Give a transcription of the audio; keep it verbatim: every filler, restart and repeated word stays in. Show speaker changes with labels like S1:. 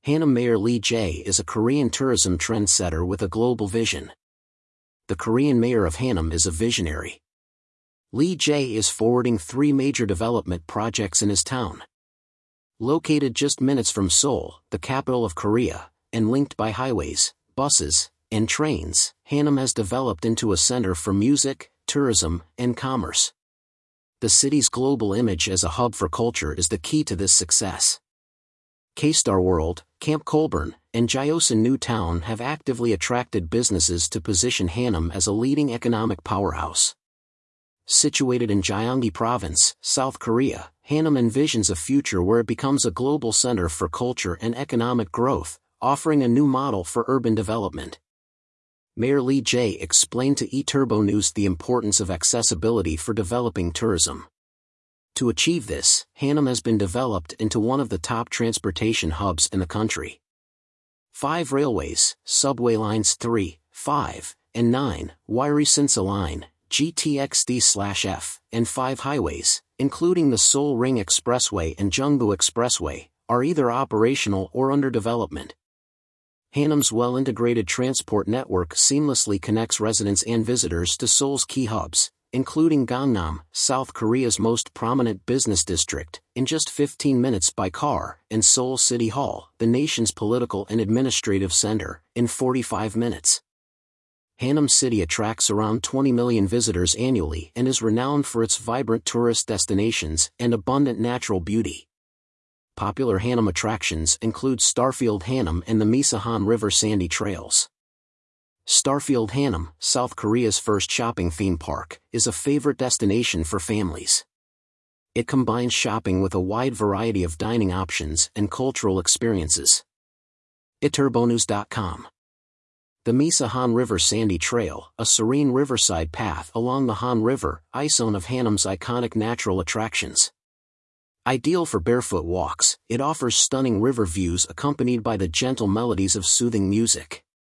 S1: Hanam Mayor Lee Jae is a Korean tourism trendsetter with a global vision. The Korean mayor of Hanam is a visionary. Lee Jae is forwarding three major development projects in his town. Located just minutes from Seoul, the capital of Korea, and linked by highways, buses, and trains, Hanam has developed into a center for music, tourism, and commerce. The city's global image as a hub for culture is the key to this success. K-Star World, Camp Colburn, and Gyeosan New Town have actively attracted businesses to position Hanam as a leading economic powerhouse. Situated in Gyeonggi Province, South Korea, Hanam envisions a future where it becomes a global center for culture and economic growth, offering a new model for urban development. Mayor Lee Jae explained to eTurbo News the importance of accessibility for developing tourism. To achieve this, Hanam has been developed into one of the top transportation hubs in the country. Five railways, subway lines three, five, and nine, Wiri Sinsa Line, G T X D/F, and five highways, including the Seoul Ring Expressway and Jungbu Expressway, are either operational or under development. Hanam's well-integrated transport network seamlessly connects residents and visitors to Seoul's key hubs, including Gangnam, South Korea's most prominent business district, in just fifteen minutes by car, and Seoul City Hall, the nation's political and administrative center, in forty-five minutes. Hanam City attracts around twenty million visitors annually and is renowned for its vibrant tourist destinations and abundant natural beauty. Popular Hanam attractions include Starfield Hanam and the Misahan River Sandy Trails. Starfield Hanam, South Korea's first shopping theme park, is a favorite destination for families. It combines shopping with a wide variety of dining options and cultural experiences. eturbonews dot com. The Misahan River Sandy Trail, a serene riverside path along the Han River, is one of Hanam's iconic natural attractions. Ideal for barefoot walks, it offers stunning river views accompanied by the gentle melodies of soothing music.